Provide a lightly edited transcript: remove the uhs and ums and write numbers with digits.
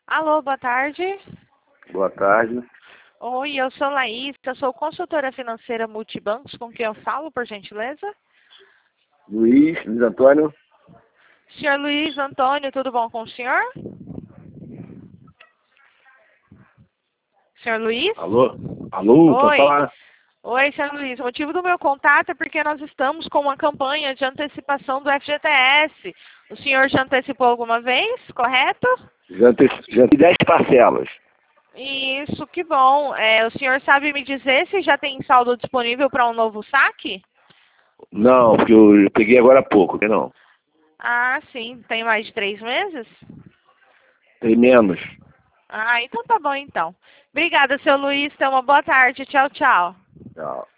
Alô, boa tarde. Boa tarde. Oi, eu sou Laís, eu sou consultora financeira Multibancos, com quem eu falo, por gentileza? Luiz Antônio. Senhor Luiz Antônio, tudo bom com o senhor? Senhor Luiz? Alô? Alô, pode Oi. falar? Oi, senhor Luiz. O motivo do meu contato é porque nós estamos com uma campanha de antecipação do FGTS. O senhor já antecipou alguma vez, correto? Já tem 10 parcelas. Isso, que bom. O senhor sabe me dizer se já tem saldo disponível para um novo saque? Não, porque eu peguei agora há pouco, não. Ah, sim. Tem mais de 3 meses? Tem menos. Ah, então tá bom então. Obrigada, seu Luiz. Tenha uma boa tarde. Tchau, tchau. Tchau.